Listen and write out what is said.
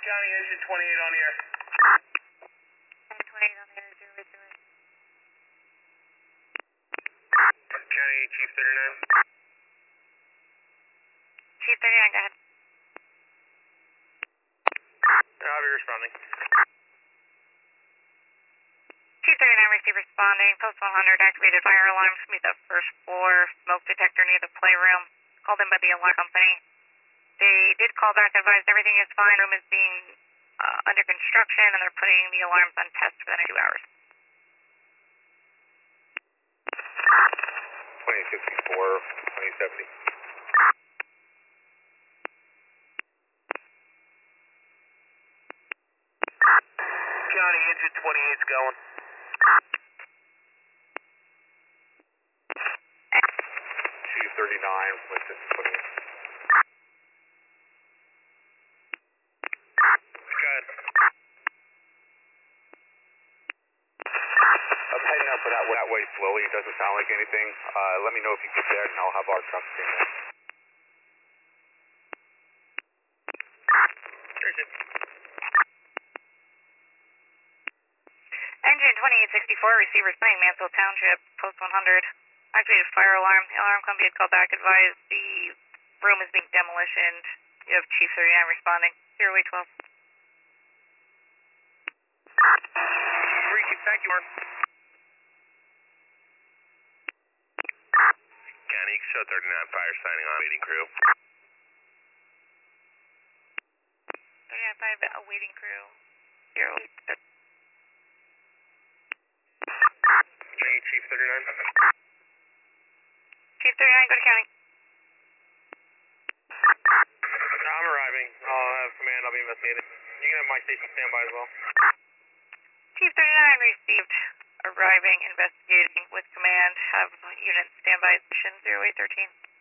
County Engine 28 on the air. Engine 28 on the air, 080. County Chief 39. Chief 39, go ahead. I'll be responding. Chief 39, receive responding. Post 100, activated fire alarms. Meet the first floor smoke detector near the playroom. Called in by the alarm company. They did call back, advised everything is fine. Room is being under construction, and they're putting the alarms on test for the next 2 hours. 2064, 2070. County Engine 28's going. Chief 39 with this 20. Good. I'm heading up for that way slowly. It doesn't sound like anything. Let me know if you get there, and I'll have our trucks in there. Engine 2864, receiver responding, Mansfield Township, post 100. Activated fire alarm. The alarm company had called back, advised the room is being demolitioned. You have Chief 39 responding. 0812. Thank you, Mark. County Show 39, fire signing on, waiting crew. 39-5, awaiting crew. 08. Chief 39. Chief 39, go to county. I'm arriving. I'll have command. I'll be investigating. You can have my station standby as well. Chief 39 received. Arriving, investigating with command. Have unit standby, station 0813.